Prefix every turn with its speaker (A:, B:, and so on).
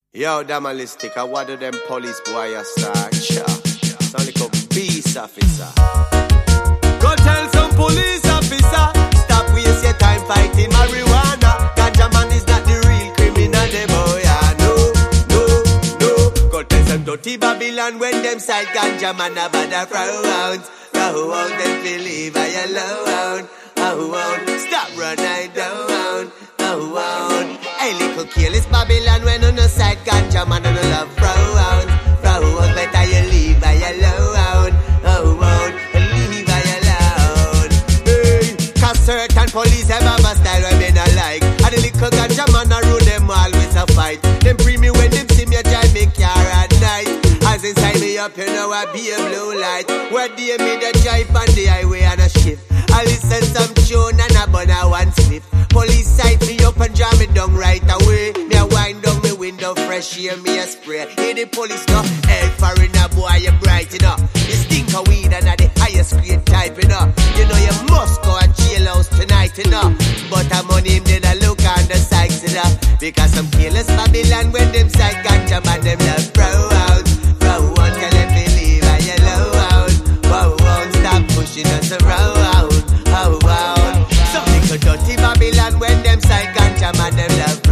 A: Yo, Damalistic, I what do them police boy a start? Sound like a peace officer. Go tell some police officer, stop waste your time fighting marijuana. Ganja man is not the real criminal, the boy. No. Go tell some dirty Babylon when them side ganja man a bad round. Who won't them believe I alone? Who won't stop run I down? Who won't? Hey, little careless Babylon when on the side ganja man on the love round. Who won't better you leave I alone? Who won't leave I alone? Hey, cause certain police have a style where me not like. And the little ganja man a rule them always a fight. Them free me when them see me drive me car at night. As inside me up, you know I be a blue light. Where they me the drive on the highway and a shift. I listen some tune and I burn a one slip. Police sight me up and jam me down right away. Me a wind down me window, fresh air me a spray. Hear the police no help for in a boy you bright enough. You stink of weed and the highest grade type enough. You know you must go and jail house tonight enough. But I'm on him did a look on the sides enough. Because some careless Babylon when them side ganja man them love proud. Who won't tell them to leave I alone? Who won't stop pushing us around? Who won't? Some little dirty Babylon when them side ganja man them love